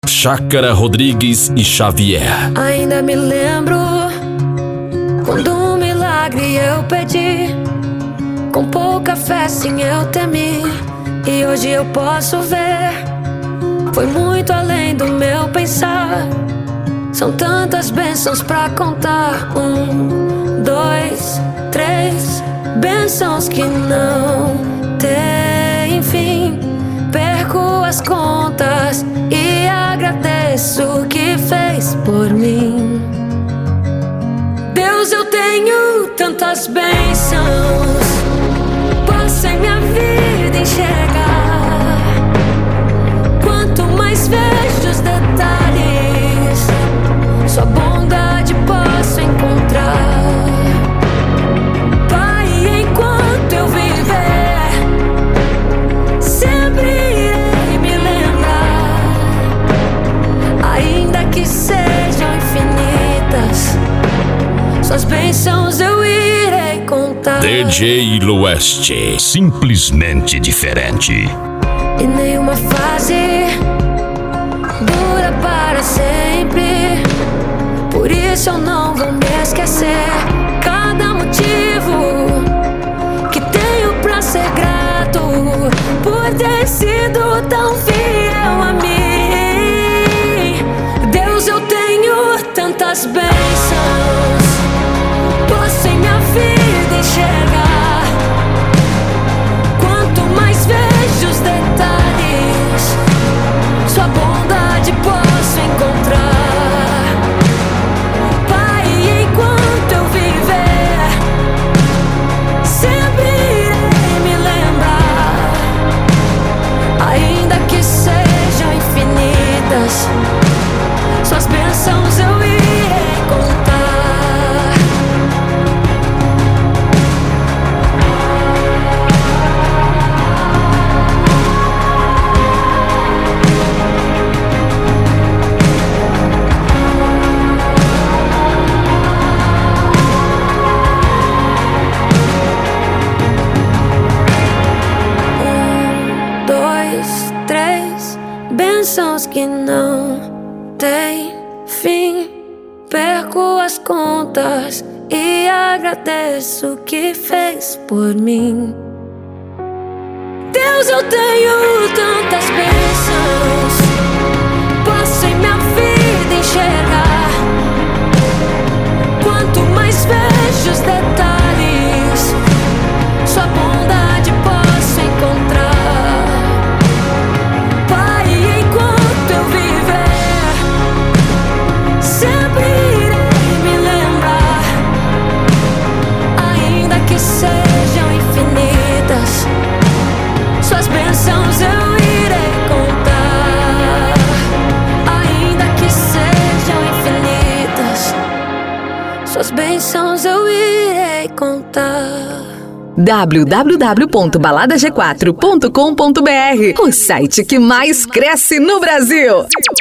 Chácara Rodrigues e Xavier. Ainda me lembro quando um milagre eu pedi, com pouca fé sim eu temi, e hoje eu posso ver, foi muito além do meu pensar. São tantas bênçãos pra contar. 1, 2, 3 bênçãos que não tem fim. Perco as contas e agradeço o que fez por mim. Deus, eu tenho tantas bênçãos, posso em minha vida enxergar. Quanto mais vejo os detalhes, sua bondade posso encontrar. Pai, enquanto eu viver, sempre irei me lembrar. Ainda que sejam infinitas, suas bênçãos eu irei contar. DJ Lueste, simplesmente diferente. E nenhuma fase dura para sempre, por isso eu não vou me esquecer. Cada motivo que tenho pra ser grato, por ter sido tão fiel a mim. Deus, eu tenho tantas bênçãos, posso em minha vida enxergar. Quanto mais vejo os detalhes, sua bondade posso encontrar. Pai, enquanto eu viver, sempre irei me lembrar. Ainda que sejam infinitas, suas bênçãos eu irei contar. Bênçãos que não têm fim. Perco as contas e agradeço o que fez por mim. Deus, eu tenho tantas bênçãos, posso em minha vida enxergar. Quanto mais vejo os detalhes, sua bondade posso encontrar. Sempre irei me lembrar, ainda que sejam infinitas, suas bênçãos eu irei contar. Ainda que sejam infinitas, suas bênçãos eu irei contar. www.baladag4.com.br, o site que mais cresce no Brasil.